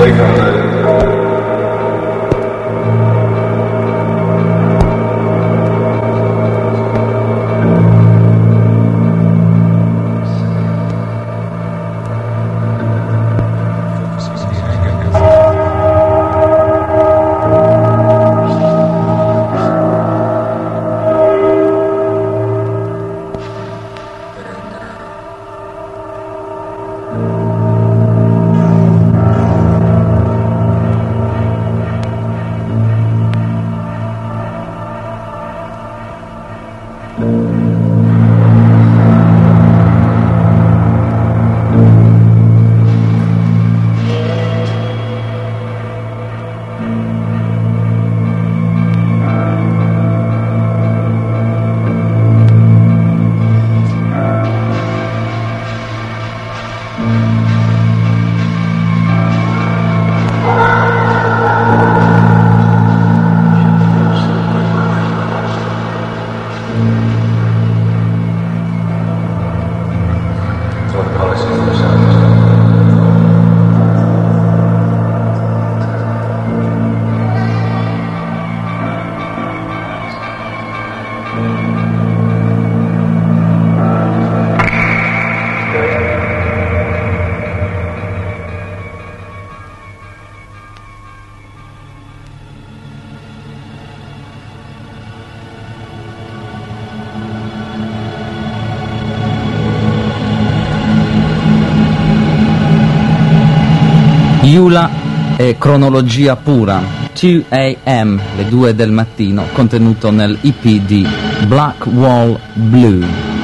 Eula è cronologia pura, 2 AM, le 2 del mattino, contenuto nel EP di Black Wall Blue.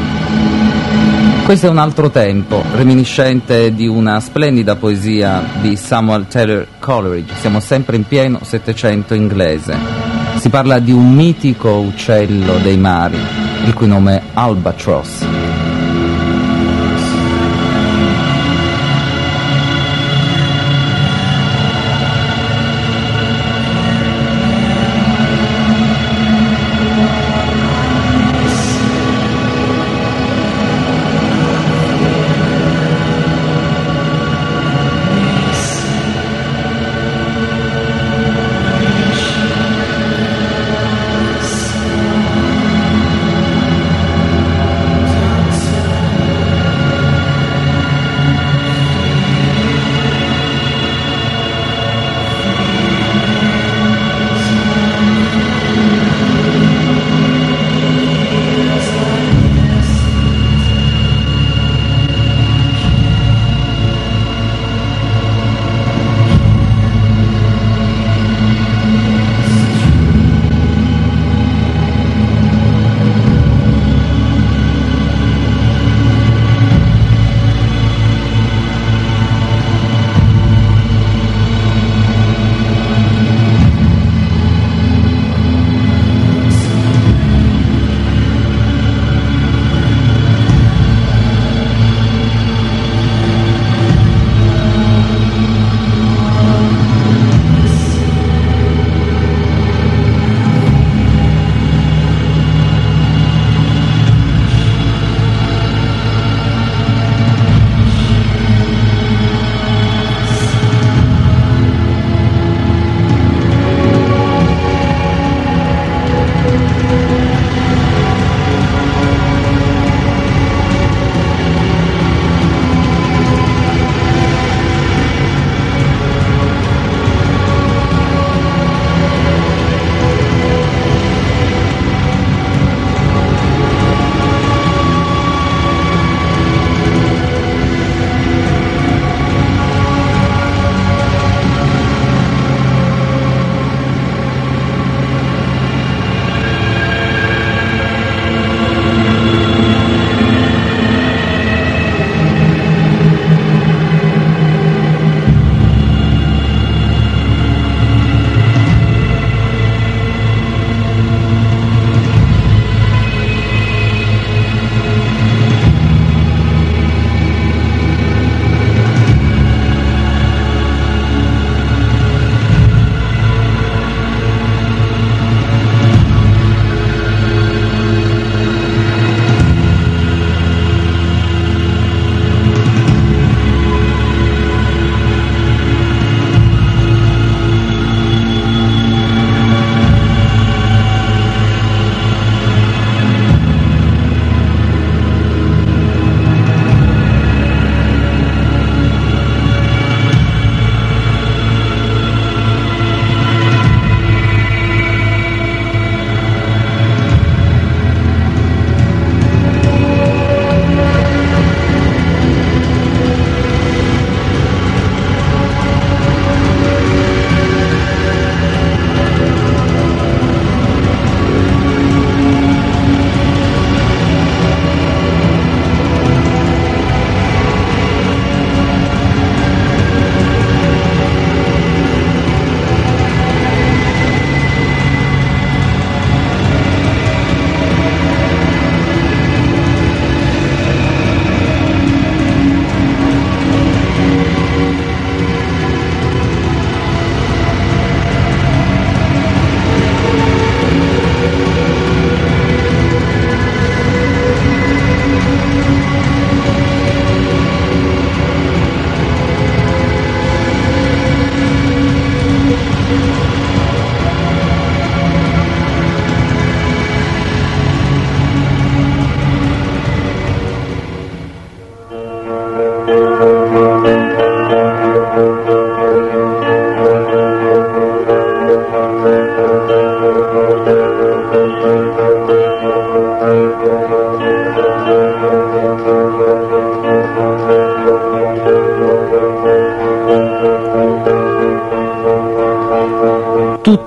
Questo è un altro tempo, reminiscente di una splendida poesia di Samuel Taylor Coleridge. Siamo sempre in pieno Settecento inglese. Si parla di un mitico uccello dei mari, il cui nome è Albatross.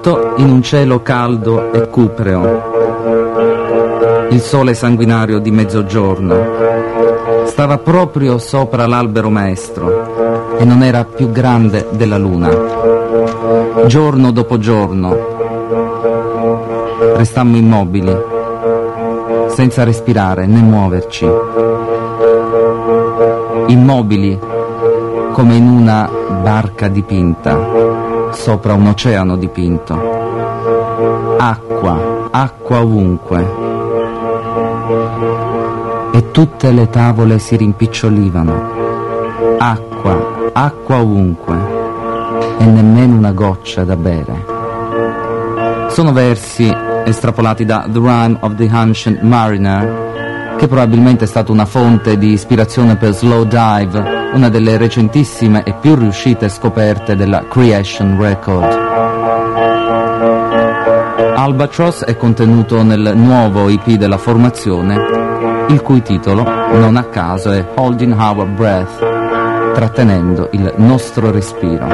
Tutto in un cielo caldo e cupreo. Il sole sanguinario di mezzogiorno stava proprio sopra l'albero maestro e non era più grande della luna. Giorno dopo giorno restammo immobili, senza respirare né muoverci. Immobili come in una barca dipinta, sopra un oceano dipinto. Acqua, acqua ovunque. E tutte le tavole si rimpicciolivano. Acqua, acqua ovunque. E nemmeno una goccia da bere. Sono versi estrapolati da The Rime of the Ancient Mariner, che probabilmente è stata una fonte di ispirazione per Slow Dive, una delle recentissime e più riuscite scoperte della Creation Record. Albatross è contenuto nel nuovo EP della formazione, il cui titolo, non a caso, è Holding Our Breath, trattenendo il nostro respiro.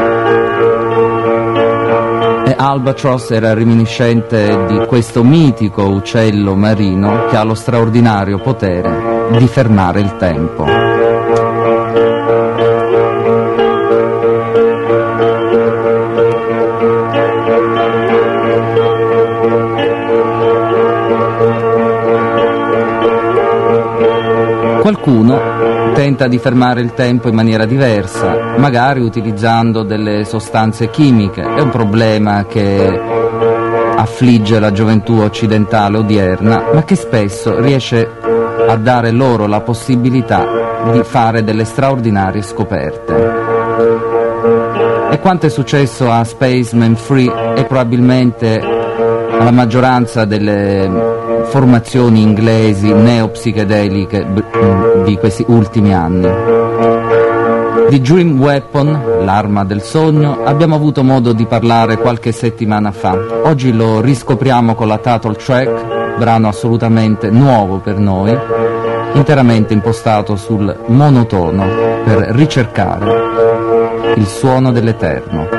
E Albatross era reminiscente di questo mitico uccello marino che ha lo straordinario potere di fermare il tempo. Qualcuno tenta di fermare il tempo in maniera diversa, magari utilizzando delle sostanze chimiche. È un problema che affligge la gioventù occidentale odierna, ma che spesso riesce a dare loro la possibilità di fare delle straordinarie scoperte. E quanto è successo a Spaceman Free e probabilmente alla maggioranza delle formazioni inglesi neopsichedeliche di questi ultimi anni. Di Dream Weapon, l'arma del sogno, abbiamo avuto modo di parlare qualche settimana fa. Oggi lo riscopriamo con la title track, brano assolutamente nuovo per noi, interamente impostato sul monotono per ricercare il suono dell'eterno.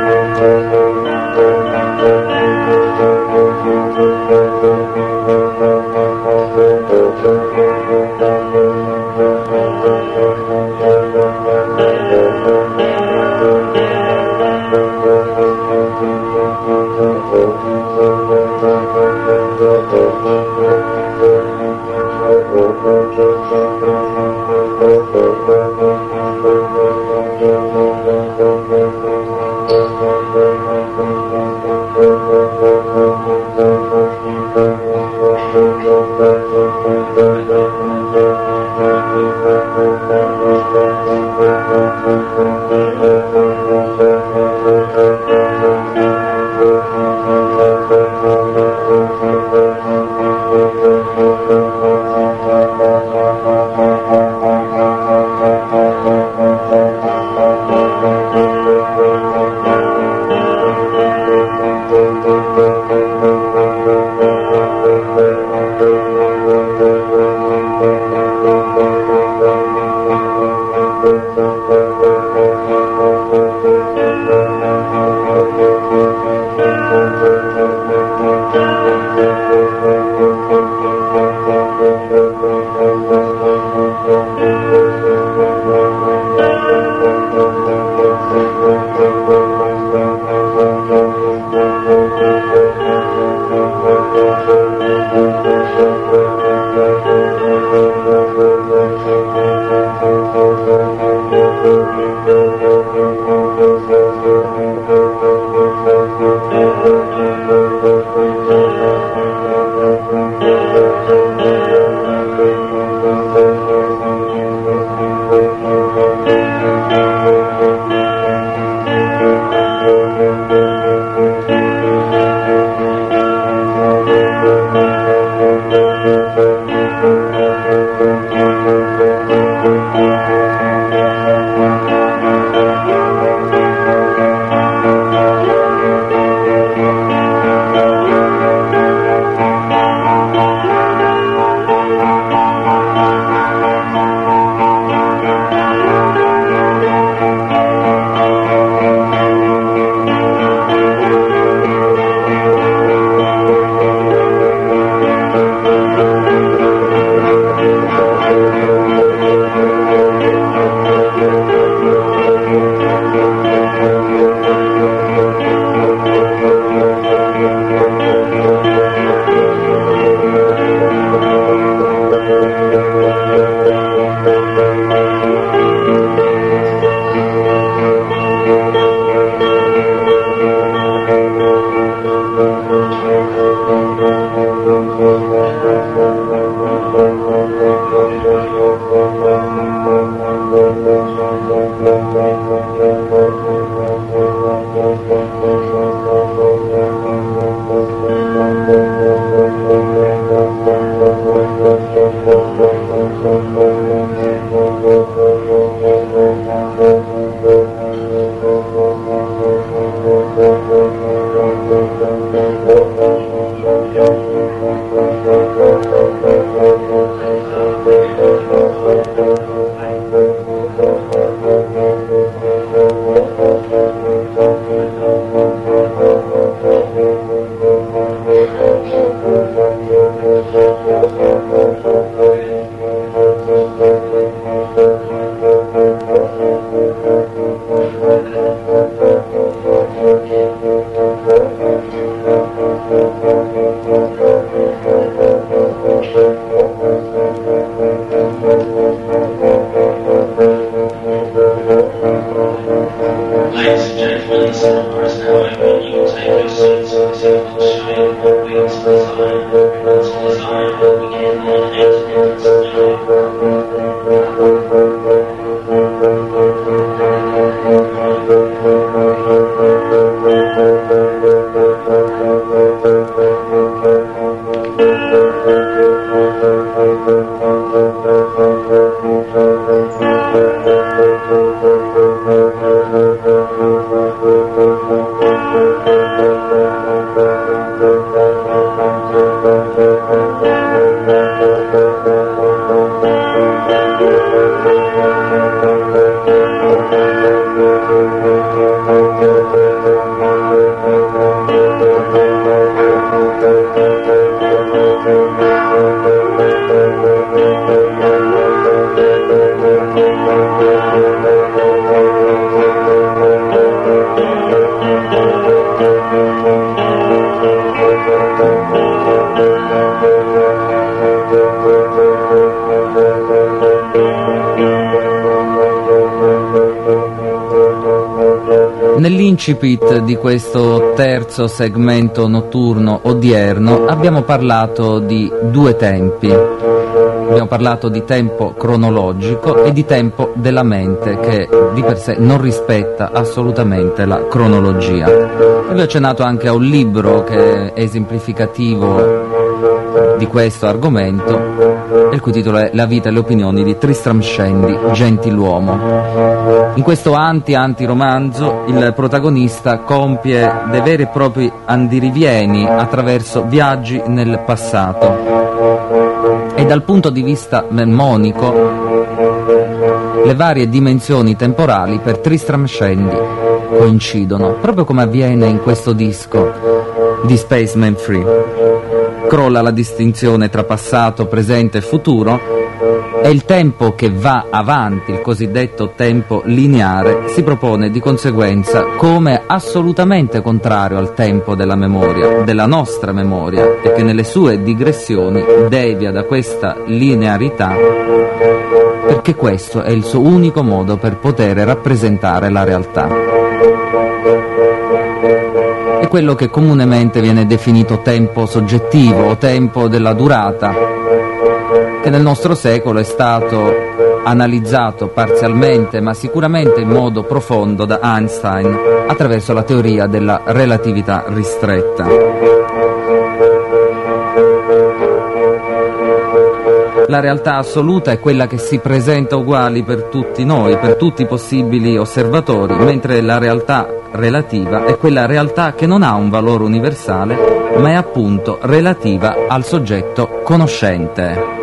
Ladies and gentlemen, the cinemas now open. You can take your seats for this evening's showing of Wheels of Desire. Wheels of Desire will begin in '" Nell'incipit di questo terzo segmento notturno odierno abbiamo parlato di due tempi. Abbiamo parlato di tempo cronologico e di tempo della mente, che di per sé non rispetta assolutamente la cronologia. E vi ho accennato anche a un libro che è esemplificativo di questo argomento, il cui titolo è La vita e le opinioni di Tristram Shandy, gentiluomo. In questo anti-romanzo il protagonista compie dei veri e propri andirivieni attraverso viaggi nel passato, e dal punto di vista mnemonico le varie dimensioni temporali per Tristram Shandy coincidono, proprio come avviene in questo disco di Spaceman Free. Crolla la distinzione tra passato, presente e futuro, e il tempo che va avanti, il cosiddetto tempo lineare, si propone di conseguenza come assolutamente contrario al tempo della memoria, della nostra memoria, e che nelle sue digressioni devia da questa linearità, perché questo è il suo unico modo per poter rappresentare la realtà. È quello che comunemente viene definito tempo soggettivo o tempo della durata, che nel nostro secolo è stato analizzato parzialmente ma sicuramente in modo profondo da Einstein attraverso la teoria della relatività ristretta. La realtà assoluta è quella che si presenta uguali per tutti noi, per tutti i possibili osservatori, mentre la realtà relativa è quella realtà che non ha un valore universale, ma è appunto relativa al soggetto conoscente.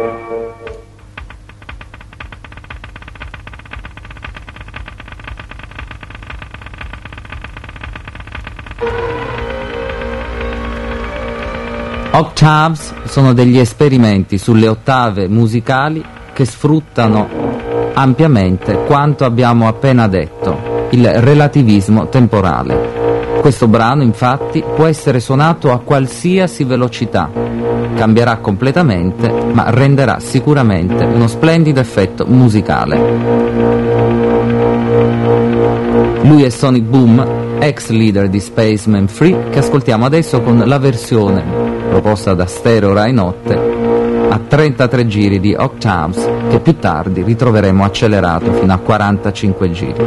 Octaves sono degli esperimenti sulle ottave musicali che sfruttano ampiamente quanto abbiamo appena detto, il relativismo temporale. Questo brano, infatti, può essere suonato a qualsiasi velocità, cambierà completamente, ma renderà sicuramente uno splendido effetto musicale. Lui è Sonic Boom, ex leader di Spaceman Free, che ascoltiamo adesso con la versione proposta da Stereo Rai Notte a 33 giri di Octaves, che più tardi ritroveremo accelerato fino a 45 giri.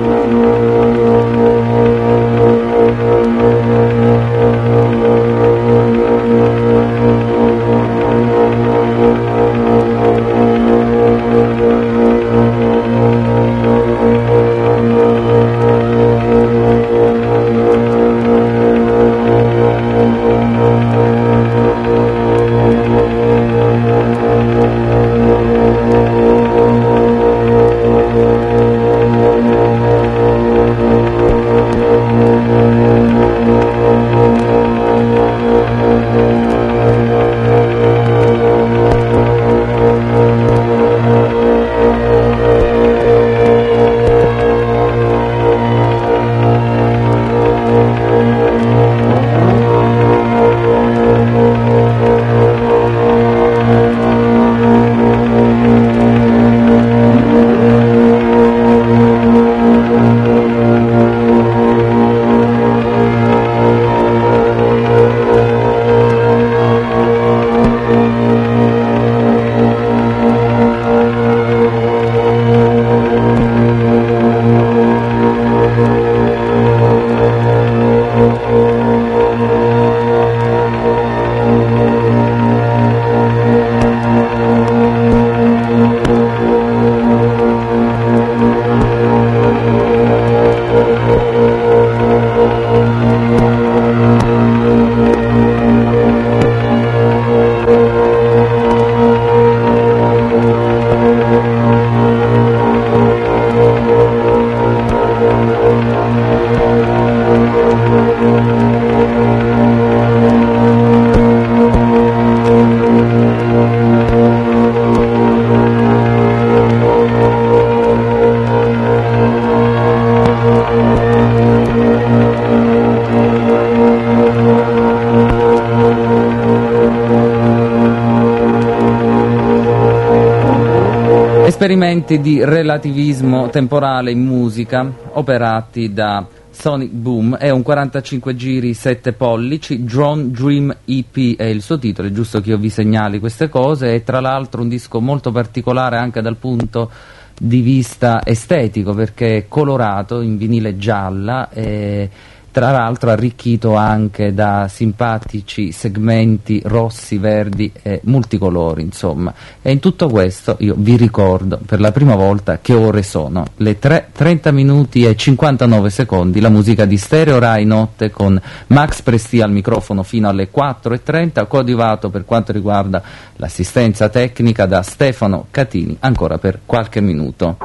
Esperimenti di relativismo temporale in musica operati da Sonic Boom. È un 45 giri 7 pollici, Drone Dream EP è il suo titolo, è giusto che io vi segnali queste cose. È tra l'altro un disco molto particolare anche dal punto di vista estetico, perché è colorato in vinile gialla e tra l'altro arricchito anche da simpatici segmenti rossi, verdi e multicolori, insomma. E in tutto questo io vi ricordo per la prima volta che ore sono, le 30 minuti e 59 secondi, la musica di Stereo Rai Notte con Max Presti al microfono fino alle 4:30, coadiuvato per quanto riguarda l'assistenza tecnica da Stefano Catini ancora per qualche minuto.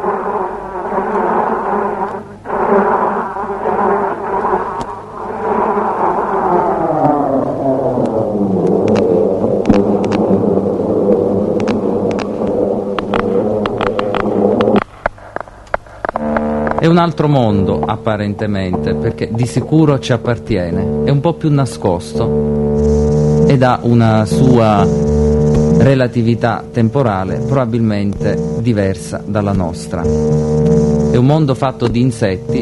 È un altro mondo apparentemente, perché di sicuro ci appartiene, è un po' più nascosto ed ha una sua relatività temporale probabilmente diversa dalla nostra. È un mondo fatto di insetti, è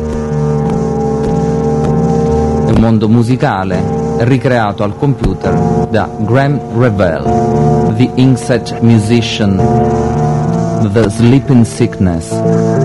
un mondo musicale ricreato al computer da Graham Revell, The Insect Musician, The Sleeping Sickness.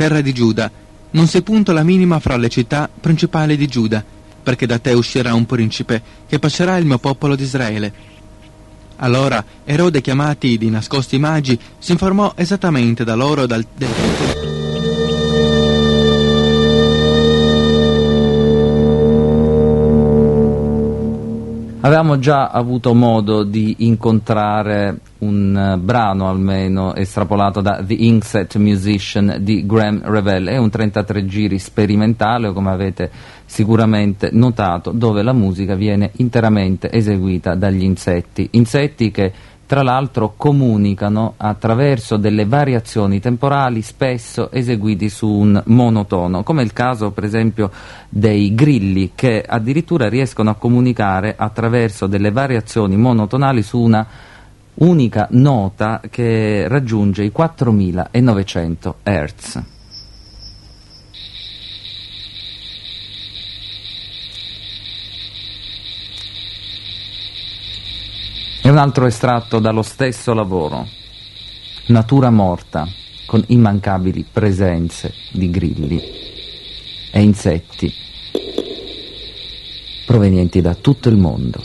terra di Giuda, non sei punto la minima fra le città principali di Giuda, perché da te uscirà un principe che pascerà il mio popolo di Israele. Allora Erode, chiamati di nascosto i magi, si informò esattamente da loro del Avevamo già avuto modo di incontrare un brano almeno estrapolato da The Inkset Musician di Graham Revell. È un 33 giri sperimentale, come avete sicuramente notato, dove la musica viene interamente eseguita dagli insetti che tra l'altro comunicano attraverso delle variazioni temporali spesso eseguiti su un monotono, come il caso per esempio dei grilli, che addirittura riescono a comunicare attraverso delle variazioni monotonali su una unica nota che raggiunge i 4900 Hz. E un altro estratto dallo stesso lavoro, Natura morta, con immancabili presenze di grilli e insetti provenienti da tutto il mondo.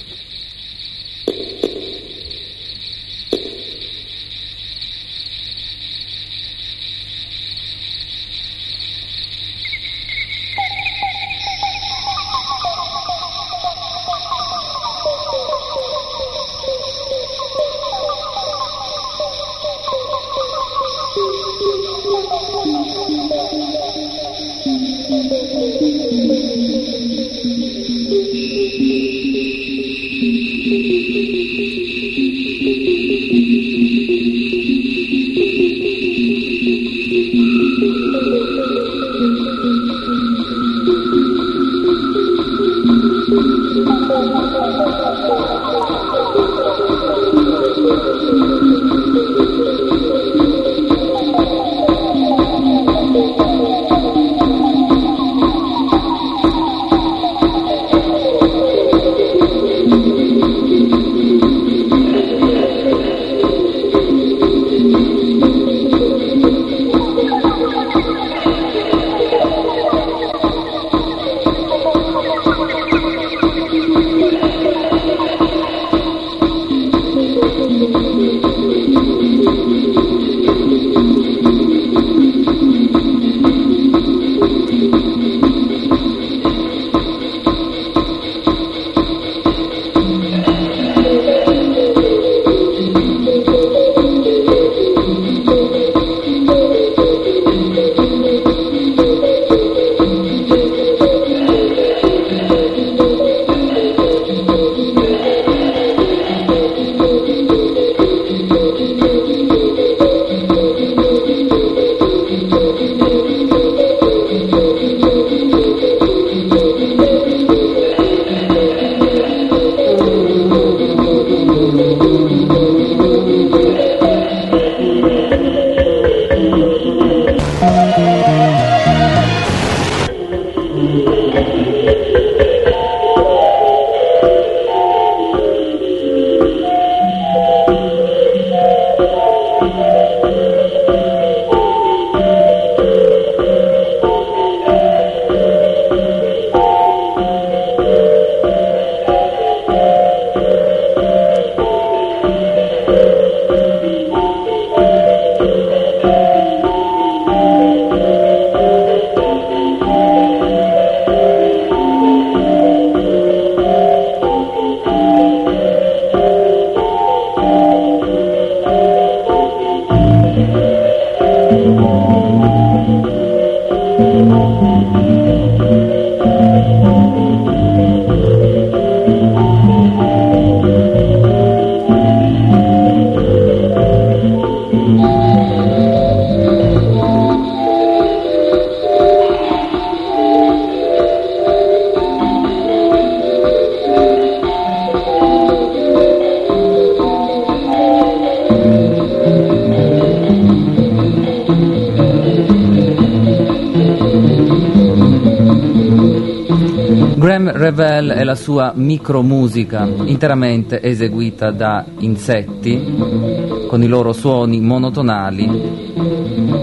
Graham Revell e la sua micromusica interamente eseguita da insetti con i loro suoni monotonali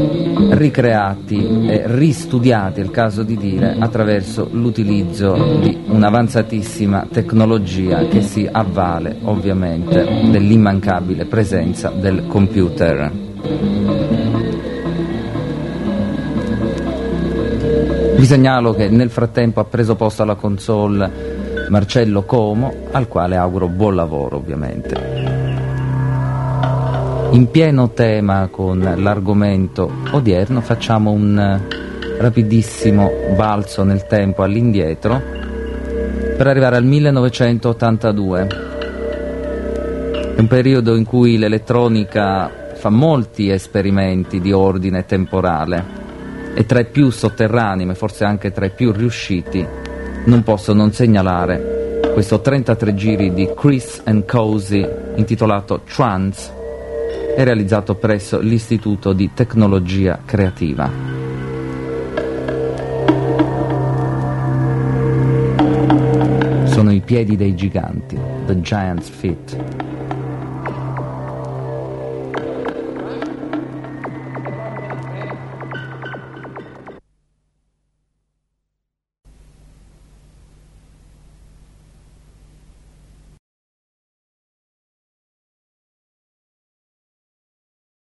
ricreati e ristudiati, è il caso di dire, attraverso l'utilizzo di un'avanzatissima tecnologia che si avvale ovviamente dell'immancabile presenza del computer. Vi segnalo che nel frattempo ha preso posto alla console Marcello Como, al quale auguro buon lavoro ovviamente. In pieno tema con l'argomento odierno facciamo un rapidissimo balzo nel tempo all'indietro per arrivare al 1982. È un periodo in cui l'elettronica fa molti esperimenti di ordine temporale e tra i più sotterranei, ma forse anche tra i più riusciti, non posso non segnalare questo 33 giri di Chris and Cozy intitolato Trance, è realizzato presso l'Istituto di Tecnologia Creativa. Sono i piedi dei giganti, The Giant's Feet.